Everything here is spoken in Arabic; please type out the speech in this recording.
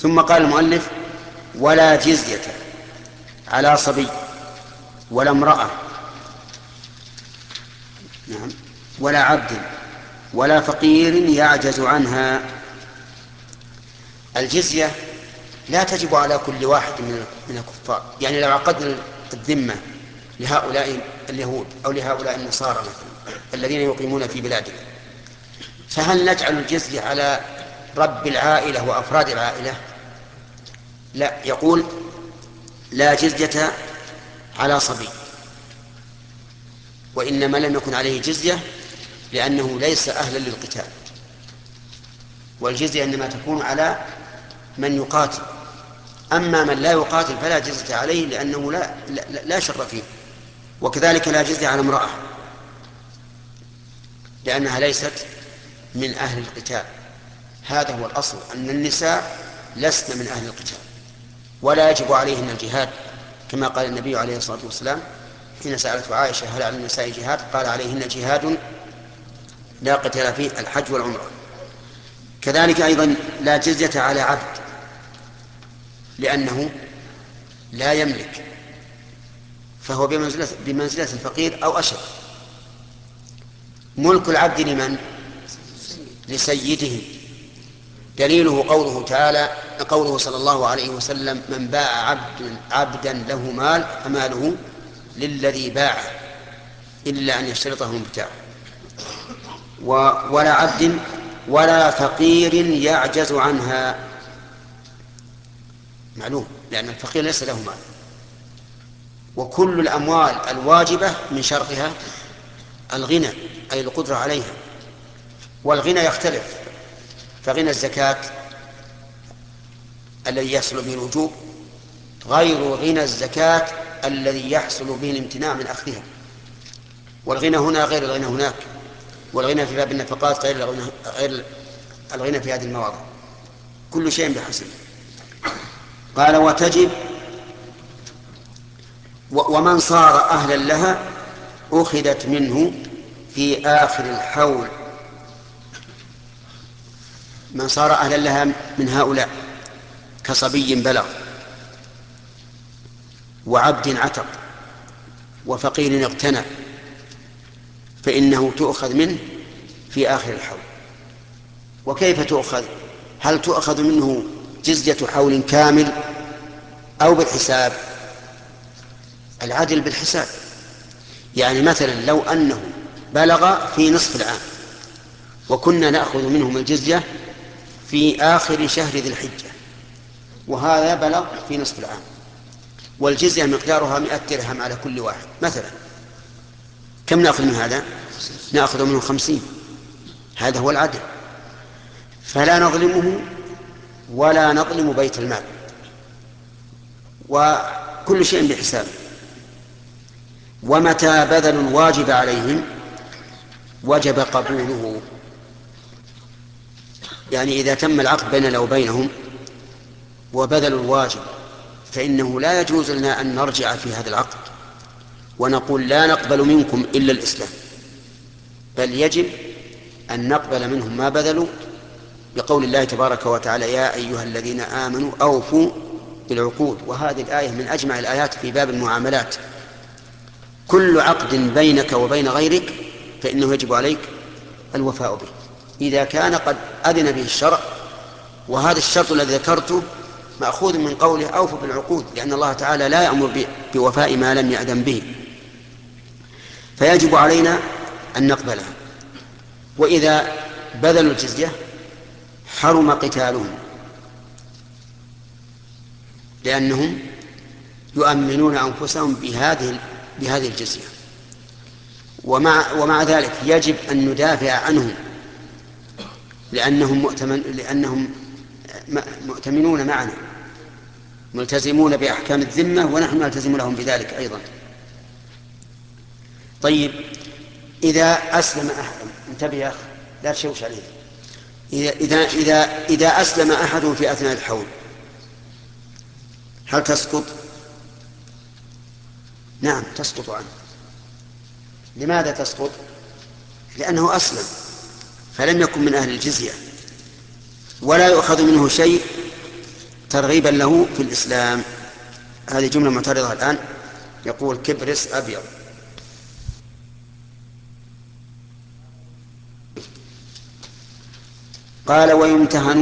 ثم قال المؤلف: ولا جزية على صبي ولا امرأة، نعم، ولا عبد ولا فقير يعجز عنها. الجزية لا تجب على كل واحد من الكفار. يعني لو عقدنا الذمة لهؤلاء اليهود أو لهؤلاء النصارى مثلا الذين يقيمون في بلادنا، فهل نجعل الجزية على رب العائلة وأفراد العائلة؟ لا، يقول: لا جزية على صبي، وإنما لم يكن عليه جزية لأنه ليس أهلا للقتال، والجزية إنما تكون على من يقاتل. أما من لا يقاتل فلا جزية عليه لأنه لا شر فيه. وكذلك لا جزية على امرأة لأنها ليست من أهل القتال. هذا هو الأصل، أن النساء لسن من أهل القتال ولا يجب عليهن الجهاد، كما قال النبي عليه الصلاة والسلام حين سألته عائشة: هل على النساء جهاد؟ قال: عليهن جهاد لا قتال فيه، الحج والعمرة. كذلك أيضا لا جزية على عبد لأنه لا يملك، فهو بمنزلة الفقير أو أشد. ملك العبد لمن؟ لسيده. دليله قوله تعالى، قوله صلى الله عليه وسلم: من باع عبدا له مال فماله للذي باعه إلا أن يشترطه المبتاع. ولا عبد ولا فقير يعجز عنها، معلوم، لأن الفقير ليس له مال. وكل الأموال الواجبة من شرطها الغنى، أي القدرة عليها. والغنى يختلف، فغنى الزكاة الذي يحصل به الوجوب غير غنى الزكاة الذي يحصل به الامتناع من أخذها. والغنى هنا غير الغنى هناك، والغنى في باب النفقات غير الغنى في هذه المواضع. كل شيء بحسب. قال: وتجب ومن صار أهلا لها أخذت منه في آخر الحول. من صار أهلا لها من هؤلاء كصبي بلغ وعبد عتق وفقير اغتنى فإنه تؤخذ منه في آخر الحول. وكيف تؤخذ؟ هل تؤخذ منه جزية حول كامل أو بالحساب؟ العدل بالحساب. يعني مثلا لو أنه بلغ في نصف العام وكنا نأخذ منهم الجزية في آخر شهر ذي الحجة، وهذا بلغ في نصف العام، والجزية مقدارها 100 درهم على كل واحد مثلا، كم نأخذ من هذا؟ نأخذ منه 50. هذا هو العدل. فلا نظلمه ولا نظلم بيت المال، وكل شيء بحسابه. ومتى بذلوا الواجب عليهم وجب قبوله. يعني إذا تم العقد بيننا وبينهم وبذلوا الواجب فإنه لا يجوز لنا أن نرجع في هذا العقد ونقول لا نقبل منكم إلا الإسلام، بل يجب أن نقبل منهم ما بذلوا، بقول الله تبارك وتعالى: يا أيها الذين آمنوا أوفوا بالعقود. وهذه الآية من أجمع الآيات في باب المعاملات. كل عقد بينك وبين غيرك فإنه يجب عليك الوفاء به إذا كان قد أذن به الشرع. وهذا الشرط الذي ذكرته مأخوذ من قوله أوفوا بالعقود، لأن الله تعالى لا يأمر بوفاء ما لم يأذن به، فيجب علينا أن نقبلها. وإذا بذلوا الجزية حرم قتالهم لأنهم يؤمنون أنفسهم بهذه الجزية. ومع ذلك يجب أن ندافع عنهم لأنهم مؤتمنون معنا، ملتزمون بأحكام الذمة، ونحن نلتزم لهم بذلك أيضا. طيب، إذا أسلم أحد، انتبه يا أخي لا تشوش عليه، إذا أسلم أحد في أثناء الحول هل تسقط؟ نعم تسقط عنه. لماذا تسقط؟ لأنه أسلم فلم يكن من أهل الجزية ولا يؤخذ منه شيء ترغيبا له في الإسلام. هذه جملة معترضة الآن. يقول كبرس أبيض. قال ويمتهنون